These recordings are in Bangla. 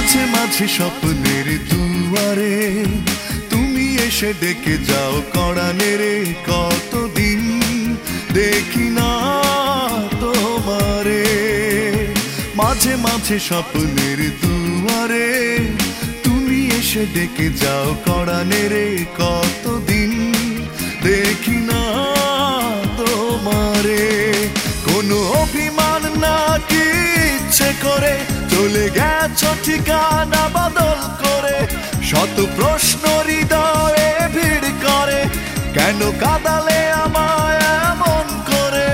মাঝে মাঝে স্বপ্নের দুয়ারে তুমি এসে ডেকে যাও কড়ানে রে, কতদিন দেখি না তোমারে। মাঝে মাঝে স্বপ্নের দুয়ারে তুমি এসে ডেকে যাও কড়ানে রে, কতদিন দেখি না তোমারে। কোনো অভিমান নাকি ইচ্ছে করে চলে গেছো ঠিকানা বদল করে, শত প্রশ্ন হৃদয়ে ভিড় করে, কেন কাঁদালে আমায় এমন করে।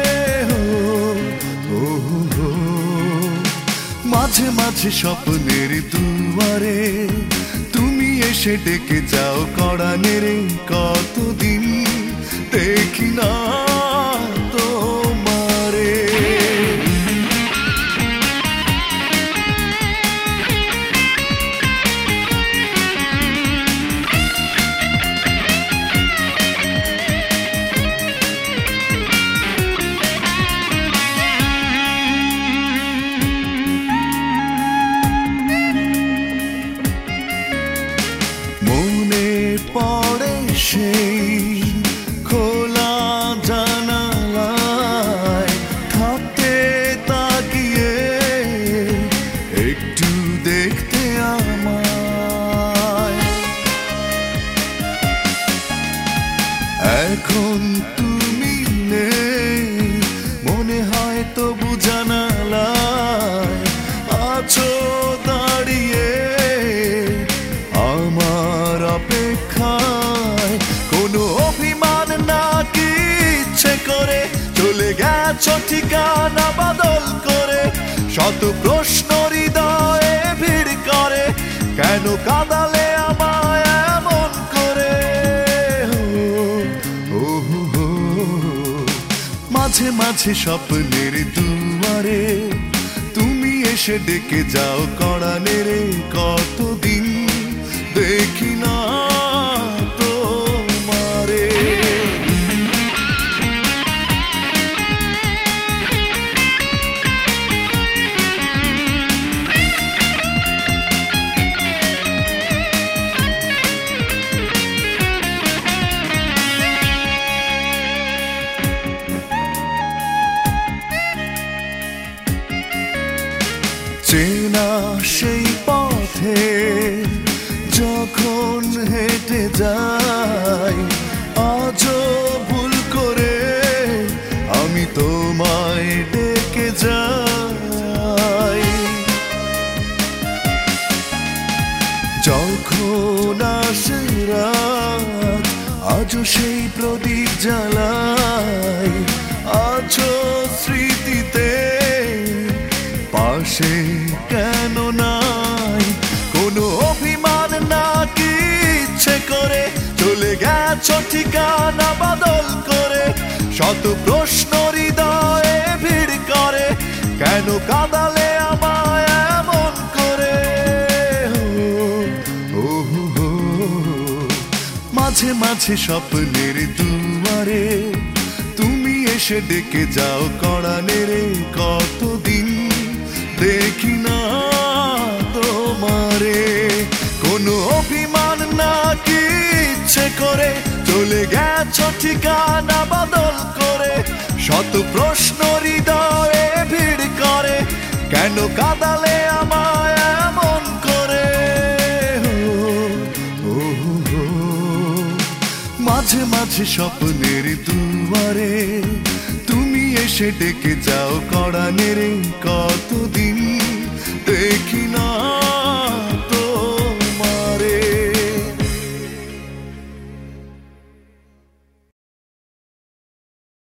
মাঝে মাঝে স্বপ্নের দুয়ারে তুমি এসে ডেকে যাও কড়ানে রে, কতদিন দেখি না তোমারে। মনে পড়ে সেই খোলা জানালায় থাকতে তাকিয়ে একটু দেখতে আমায়। এখন তুমি নেই, মনে হয় তবু জানালায় আছো দাঁড়িয়ে আমার অপেক্ষায়। কোনো অভিমান নাকি ইচ্ছে করে চলে গেছো ঠিকানা বদল করে, শত প্রশ্ন হৃদয়ে ভিড় করে, কেন কাঁদালে আমায় এমন করে। মাঝে মাঝে স্বপ্নের দুয়ারে তুমি এসে ডেকে যাও কড়ানে রে, কতদিন দেখি না তোমারে। চেনা সেই পথে যখন হেঁটে যাই, আজও ভুল করে আমি তোমায় ডেকে যাই। যখন আসে রাত আজও সেই প্রদীপ জ্বালাই, আজও স্মৃতিতে পাশে কেন নাই। কোনো অভিমান নাকি ইচ্ছে করে চলে গেছো ঠিকানা বদল করে, শত প্রশ্ন হৃদয়ে ভিড় করে, কেন কাঁদালে আমায় এমন করে। মাঝে মাঝে স্বপ্নের দুয়ারে তুমি এসে ডেকে যাও কড়ানে রে, কতদিন দেখি না তোমারে। কোনো অভিমান নাকি ইচ্ছে করে চলে গেছো ঠিকানা বদল করে, শত প্রশ্ন হৃদয়ে ভিড় করে, কেন কাঁদালে আমায় এমন করে। মাঝে মাঝে স্বপ্নের দুয়ারে তুমি এসে ডেকে যাও কড়ানে রে, কতদিন দেখি না